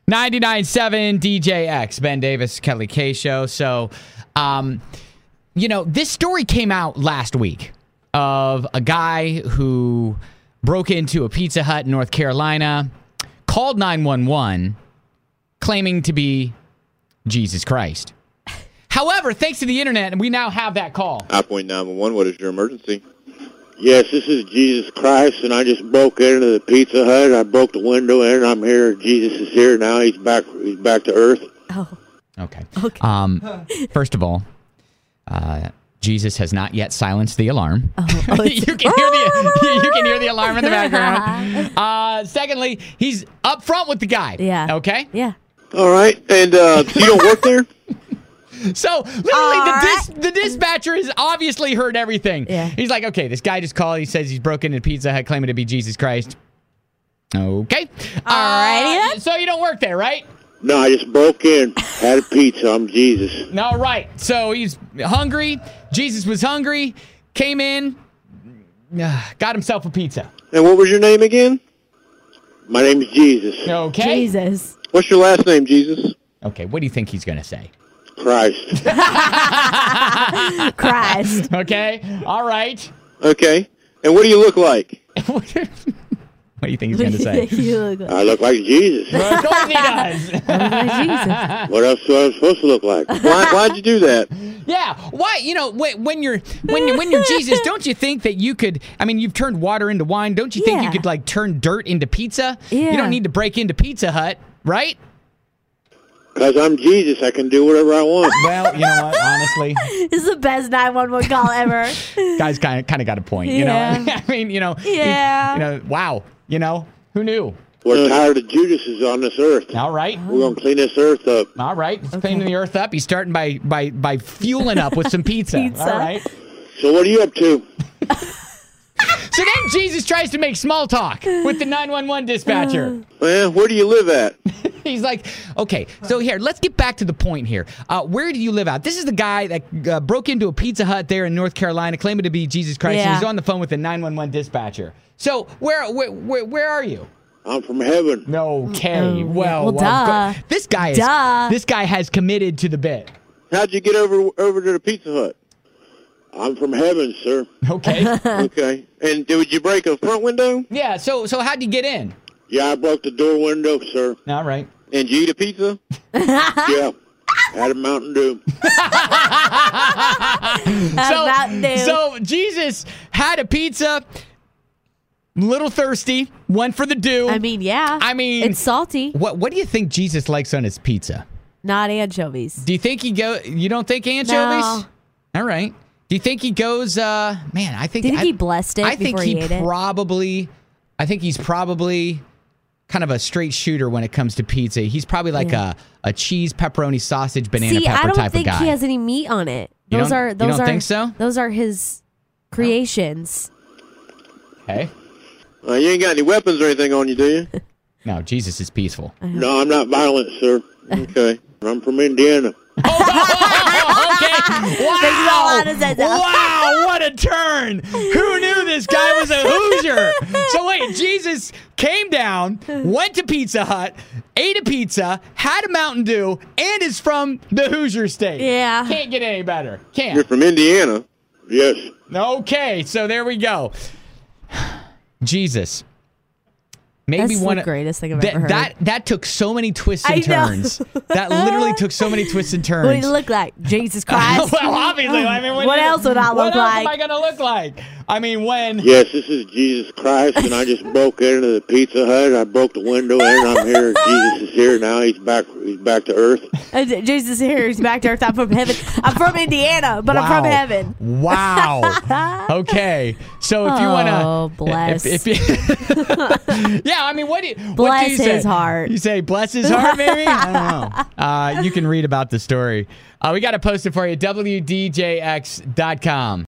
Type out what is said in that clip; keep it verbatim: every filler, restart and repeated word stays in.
ninety-nine point seven D J X, Ben Davis, Kelly K Show. So, um, you know, this story came out last week of a guy who broke into a Pizza Hut in North Carolina, called nine one one, claiming to be Jesus Christ. However, thanks to the internet, we now have that call. Hotpoint nine one one, what is your emergency? Yes, this is Jesus Christ, and I just broke into the Pizza Hut. I broke the window in. I'm here. Jesus is here now. He's back. He's back to earth. Oh. Okay. Okay. Um, first of all, uh, Jesus has not yet silenced the alarm. Oh, oh, you can hear the you can hear the alarm in the background. Uh, secondly, he's up front with the guy. Yeah. Okay. Yeah. All right, and uh, you don't work there? So, literally, the, dis- the dispatcher has obviously heard everything. Yeah. He's like, okay, this guy just called. He says he's broken into Pizza Hut, claiming to be Jesus Christ. Okay. All righty. Uh, so, you don't work there, right? No, I just broke in, had a pizza. I'm Jesus. All right. So, he's hungry. Jesus was hungry, came in, uh, got himself a pizza. And what was your name again? My name is Jesus. Okay. Jesus. What's your last name, Jesus? Okay, what do you think he's going to say? Christ. Christ. Okay. All right. Okay. And what do you look like? What do you think he's going to say? You look like- I look like Jesus. Of course he does. I look like Jesus. What else do I supposed to look like? Why, why'd you do that? Yeah. Why? You know, when, when you're when you when you're Jesus, don't you think that you could? I mean, you've turned water into wine. Don't you think Yeah. you could like turn dirt into pizza? Yeah. You don't need to break into Pizza Hut, right? Because I'm Jesus, I can do whatever I want. Well, you know what? Honestly, This is the best nine one one call ever. guys kind of kind of got a point. You Yeah. know, I mean, you know, Yeah. you know, wow. You know, who knew? We're tired of Judases on this earth. All right. We're going to clean this earth up. All right. He's cleaning the earth up. He's starting by by by fueling up with some pizza. Pizza. All right. So what are you up to? So then Jesus tries to make small talk with the nine one one dispatcher. Well, where do you live at? He's like, okay, so here, let's get back to the point here. Uh, where do you live at? This is the guy that uh, broke into a Pizza Hut there in North Carolina, claiming to be Jesus Christ. Yeah. And he's on the phone with the nine one one dispatcher. So where where where, where are you? I'm from heaven. Okay, Oh, well, well, duh. go- this guy is Duh. this guy has committed to the bit. How'd you get over over to the Pizza Hut? I'm from heaven, sir. Okay, Okay. And did you break a front window? yeah. So so how'd you get in? Yeah, I broke the door window, sir. All right. And did you eat a pizza? Yeah. Had a Mountain Dew. So, Mountain Dew. so Jesus had a pizza, little thirsty, went for the dew. I mean, yeah. I mean, it's salty, what what do you think Jesus likes on his pizza? not anchovies. Do you think he go? You don't think anchovies? No. All right. Do you think he goes? Uh, man, I think. Do you think I, he blessed it I think before he, he ate it? probably. I think he's probably kind of a straight shooter when it comes to pizza. He's probably like Yeah. a, a cheese, pepperoni, sausage, banana See, pepper I don't type think of guy. he has any meat on it. You Those don't- are you those don't are think so? Those are his creations. Okay. Uh, you ain't got any weapons or anything on you, do you? No, Jesus is peaceful. No, I'm not violent, sir. Okay. I'm from Indiana. Okay. Wow. Makes a lot of sense. Wow, what a turn. Who knew this guy was a Hoosier? So wait, Jesus came down, went to Pizza Hut, ate a pizza, had a Mountain Dew, and is from the Hoosier state. Yeah. Can't get any better. You're Can't. from Indiana? Yes. Okay, so there we go. Jesus. Maybe That's one the of- greatest thing I've that, ever heard. That that took so many twists and I know. turns. That literally took so many twists and turns. What did he look like? Jesus Christ. well, obviously. I mean, when What you- else would I what look else like? am I going to look like? I mean, when... Yes, this is Jesus Christ, and I just broke into the Pizza Hut. I broke the window in. I'm here. Jesus is here now. He's back. He's back to earth. Uh, Jesus here. He's back to earth. I'm from heaven. I'm from Indiana, but I'm from Wow. heaven. Wow. Okay. So if you want to... Oh, bless. If, if you, yeah, I mean, what do you... what Bless do you say? his heart. You say, bless his heart, maybe? I don't know. Uh, you can read about the story. Uh, we got to post it for you, W D J X dot com.